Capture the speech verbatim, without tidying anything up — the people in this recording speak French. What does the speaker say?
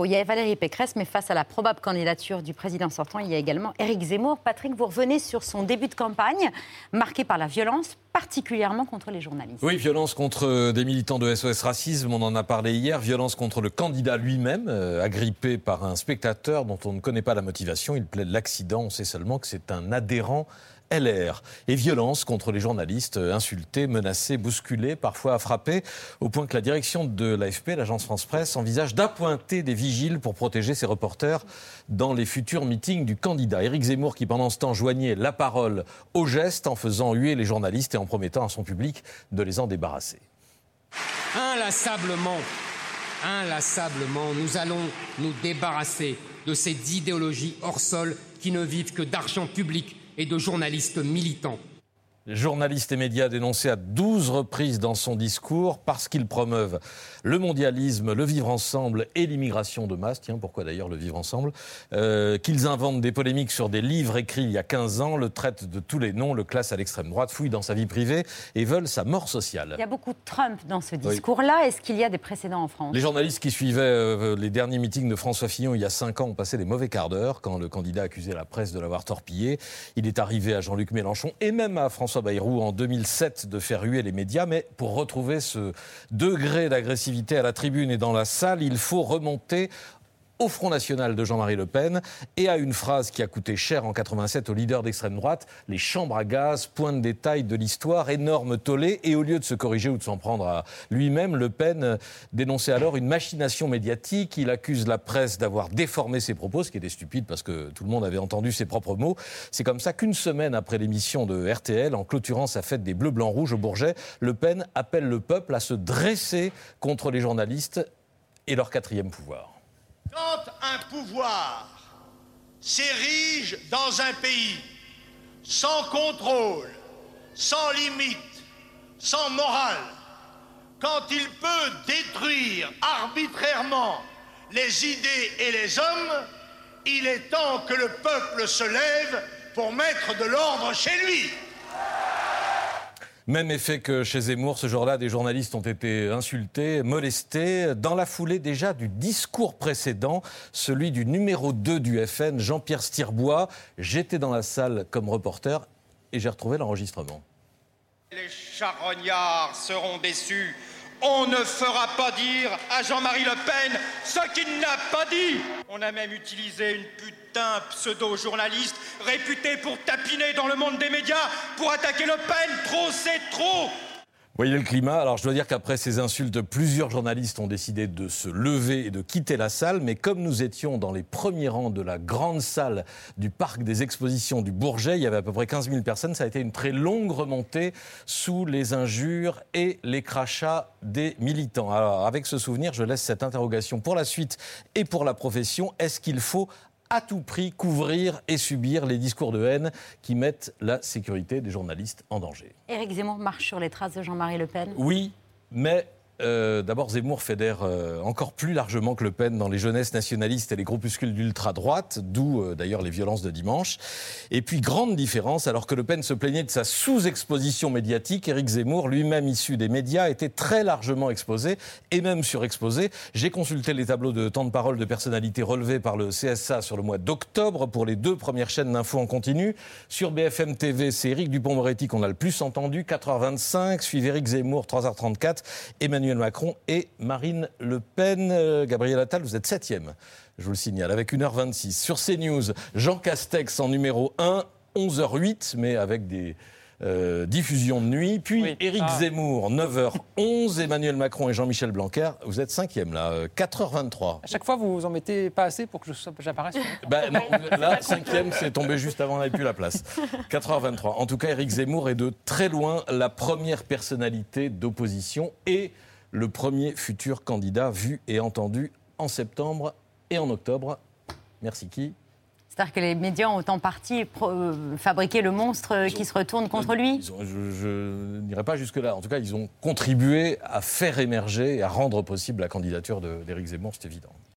Bon, il y a Valérie Pécresse, mais face à la probable candidature du président sortant, il y a également Éric Zemmour. Patrick, vous revenez sur son début de campagne, marqué par la violence, particulièrement contre les journalistes. Oui, violence contre des militants de S O S Racisme, on en a parlé hier. Violence contre le candidat lui-même, euh, agrippé par un spectateur dont on ne connaît pas la motivation. Il plaide l'accident, on sait seulement que c'est un adhérent L R. Et violence contre les journalistes, insultés, menacés, bousculés, parfois frappés, au point que la direction de l'A F P, l'agence France-Presse, envisage d'appointer des vigiles pour protéger ses reporters dans les futurs meetings du candidat. Éric Zemmour qui, pendant ce temps, joignait la parole au geste en faisant huer les journalistes et en promettant à son public de les en débarrasser. Inlassablement, inlassablement, nous allons nous débarrasser de ces idéologies hors sol qui ne vivent que d'argent public et de journalistes militants. Les journalistes et médias dénoncés à douze reprises dans son discours parce qu'ils promeuvent le mondialisme, le vivre ensemble et l'immigration de masse. Tiens, pourquoi d'ailleurs le vivre ensemble euh, Qu'ils inventent des polémiques sur des livres écrits il y a quinze ans, le traitent de tous les noms, le classent à l'extrême droite, fouillent dans sa vie privée et veulent sa mort sociale. Il y a beaucoup de Trump dans ce discours-là. Oui. Est-ce qu'il y a des précédents en France ? Les journalistes qui suivaient euh, les derniers meetings de François Fillon il y a cinq ans ont passé des mauvais quarts d'heure quand le candidat accusait la presse de l'avoir torpillé. Il est arrivé à Jean-Luc Mélenchon et même à François Bayrou en deux mille sept de faire huer les médias, mais pour retrouver ce degré d'agressivité à la tribune et dans la salle, il faut remonter au Front National de Jean-Marie Le Pen et à une phrase qui a coûté cher en quatre-vingt-sept au leader d'extrême droite, les chambres à gaz, point de détail de l'histoire, énorme tollé, et au lieu de se corriger ou de s'en prendre à lui-même, Le Pen dénonçait alors une machination médiatique. Il accuse la presse d'avoir déformé ses propos, ce qui était stupide parce que tout le monde avait entendu ses propres mots. C'est comme ça qu'une semaine après l'émission de R T L, en clôturant sa fête des Bleus, Blancs, Rouges au Bourget, Le Pen appelle le peuple à se dresser contre les journalistes et leur quatrième pouvoir. Quand un pouvoir s'érige dans un pays sans contrôle, sans limite, sans morale, quand il peut détruire arbitrairement les idées et les hommes, il est temps que le peuple se lève pour mettre de l'ordre chez lui. Même effet que chez Zemmour, ce jour-là, des journalistes ont été insultés, molestés, dans la foulée déjà du discours précédent, celui du numéro deux du F N, Jean-Pierre Stirbois. J'étais dans la salle comme reporter et j'ai retrouvé l'enregistrement. Les charognards seront déçus. On ne fera pas dire à Jean-Marie Le Pen ce qu'il n'a pas dit. On a même utilisé une putain pseudo-journaliste réputée pour tapiner dans le monde des médias pour attaquer Le Pen. Trop, c'est trop. Vous voyez le climat. Alors je dois dire qu'après ces insultes, plusieurs journalistes ont décidé de se lever et de quitter la salle. Mais comme nous étions dans les premiers rangs de la grande salle du parc des expositions du Bourget, il y avait à peu près quinze mille personnes. Ça a été une très longue remontée sous les injures et les crachats des militants. Alors avec ce souvenir, je laisse cette interrogation pour la suite et pour la profession. Est-ce qu'il faut à tout prix couvrir et subir les discours de haine qui mettent la sécurité des journalistes en danger? Éric Zemmour marche sur les traces de Jean-Marie Le Pen. Oui, mais euh, d'abord Zemmour fédère euh, encore plus largement que Le Pen dans les jeunesses nationalistes et les groupuscules d'ultra-droite, d'où euh, d'ailleurs les violences de dimanche. Et puis grande différence, alors que Le Pen se plaignait de sa sous-exposition médiatique, Éric Zemmour, lui-même issu des médias, était très largement exposé et même surexposé. J'ai consulté les tableaux de temps de parole de personnalités relevés par le C S A sur le mois d'octobre pour les deux premières chaînes d'infos en continu. Sur B F M T V, c'est Éric Dupond-Moretti qu'on a le plus entendu, quatre heures vingt-cinq, suivi Éric Zemmour, trois heures trente-quatre, Emmanuel Macron et Marine Le Pen. Euh, Gabriel Attal, vous êtes septième, je vous le signale, avec une heure vingt-six. Sur CNews, Jean Castex en numéro un, onze heures huit, mais avec des euh, diffusions de nuit. Puis oui. Éric ah. Zemmour, neuf heures onze, Emmanuel Macron et Jean-Michel Blanquer, vous êtes cinquième là, quatre heures vingt-trois. À chaque fois, vous vous en mettez pas assez pour que je, j'apparaisse. Ben, non, là, cinquième, c'est tombé juste avant, on n'avait plus la place. quatre heures vingt-trois. En tout cas, Éric Zemmour est de très loin la première personnalité d'opposition et le premier futur candidat vu et entendu en septembre et en octobre. Merci qui ? C'est-à-dire que les médias ont en partie pro- euh, fabriqué le monstre ont, qui se retourne contre lui. Ils ont, je, je n'irai pas jusque-là. En tout cas, ils ont contribué à faire émerger et à rendre possible la candidature de, d'Éric Zemmour, c'est évident.